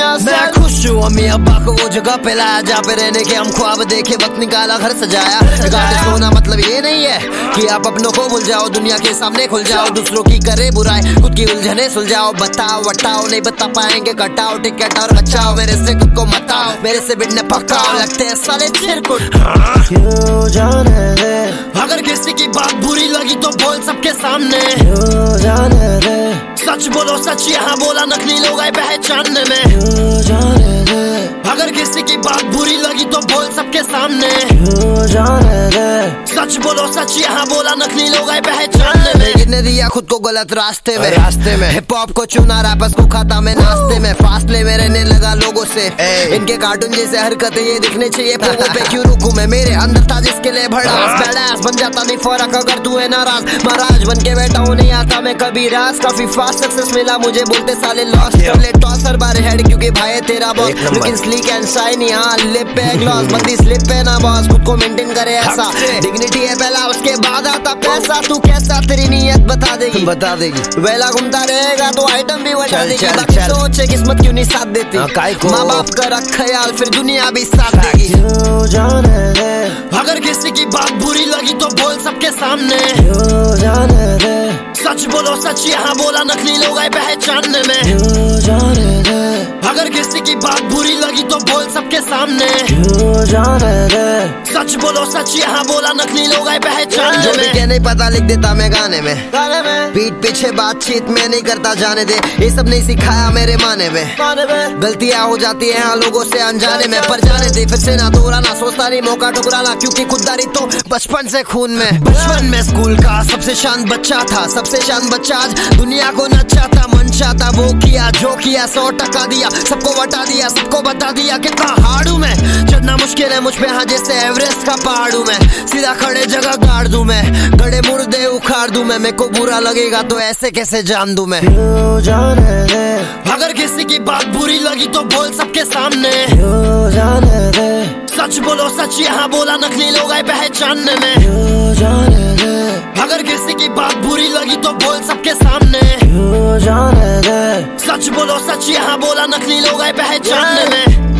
दुनिया से। मैं खुश हूँ अम्मी अब्बा को वो जगह पे लाया जहाँ पे रहने के हम ख्वाब देखे, वक्त निकाला घर सजाया। सोना मतलब ये नहीं है कि आप अपनों को भूल जाओ, दुनिया के सामने खुल जाओ, दूसरों की करे बुराई खुद की उलझने सुलझाओ। बताओ वटाओ नहीं बता पाएंगे, कटाओ टिकट और बचाओ, मेरे से खुद को मताओ, मेरे से बिड़ने पकाओ, लगते हैं साले चिरकुट। क्यों जाने दे, अगर किसी की बात बुरी लगी तो बोल सबके सामने। क्यों जाने दे, सच बोलो सच यहाँ बोला, नकली लोग आए पहचानने में। क्यों जाने दे, अगर किसी की बात बुरी लगी तो बोल सबके सामने। क्यों जाने दे, सच बोलो सच यहाँ बोला, नकली लोग आए पहचानने में। गिरने दिया खुद को गलत रास्ते में हिप हॉप को चुना, रैपर्स को खाता मैं नाश्ते में। फासले में रहने लगा लोगों से, इनके कार्टून जैसे हरकतें ये दिखने चाहिए पोगों पे। क्यों रुकूं मैं, मेरे अंदर था जिसके लिए भड़ास, बैडास बन जाता नहीं फर्क अगर तू है नाराज। महाराज बन के बैठा हूँ, नहीं आता मैं कभी राज, काफी फास्ट सक्सेस मिला मुझे, बोलते साले लॉस्ट कर ले टॉस हर बार हेड, क्योंकि भाई है तेरा बॉस। लेकिन स्लीक एंड शाइन यहाँ लिप पे ग्लॉस, बंदी स्लिप पे ना बॉस, खुद को मेंटेन करे ऐसा। डिग्निटी है पहला उसके बाद आता पैसा, तू कैसा तेरी नीयत बता देगी वेला घूमता रहेगा तो आइटम भी बता देगी। बाकी सोचे किस्मत क्यों नहीं साथ देती, माँ बाप का रख ख्याल फिर दुनिया भी साथ देगी। क्यों जाने दे, अगर किसी की बात बुरी लगी तो बोल सबके सामने। क्यों जाने दे, सच बोलो सच यहाँ बोला, नकली लोग आए पहचानने में। क्यों जाने दे, अगर किसी की बात बुरी लगी तो बोल सबके सामने। क्यों जाने दे, सच बोलो सच यहाँ बोला, नकली लोग आए पहचानने में। क्या नहीं पता लिख देता मैं गाने में, पीठ पीछे बातचीत में नहीं करता जाने दे, ये सब नहीं सिखाया मेरे माने में। गलतियां हो जाती है हाँ लोगों से अनजाने में, पर जाने दे फिर से ना दोहराना, सोचता नहीं मौका ठुकराना, क्योंकि खुददारी तो बचपन से खून में। बचपन में स्कूल का सबसे शांत बच्चा था, सबसे शांत बच्चा आज दुनिया को नचाता, मन चाहता वो किया जो किया, 100% दिया, सबको बता दिया, सबको बता दिया कितना हार्ड हूँ मैं। चढ़ना मुश्किल है मुझ पे हाँ जैसे एवरेस्ट का पहाड़ हूँ मैं, सीधा खड़े जगह गाड़ दूं मैं, गड़े मुर्दे उखाड़ दूं मैं, मेरे को बुरा लगेगा तो ऐसे कैसे जान दूं मैं। क्यों जाने दे, अगर किसी की बात बुरी लगी तो बोल सबके सामने। क्यों जाने दे, सच बोलो सच यहाँ बोला, नकली लोग आए पहचानने में। क्यों जाने दे, अगर किसी की बात बुरी लगी तो बोल सबके सामने। क्यों जाने दे, सच बोलो सच यहाँ बोला, नकली लोग आए पहचानने में।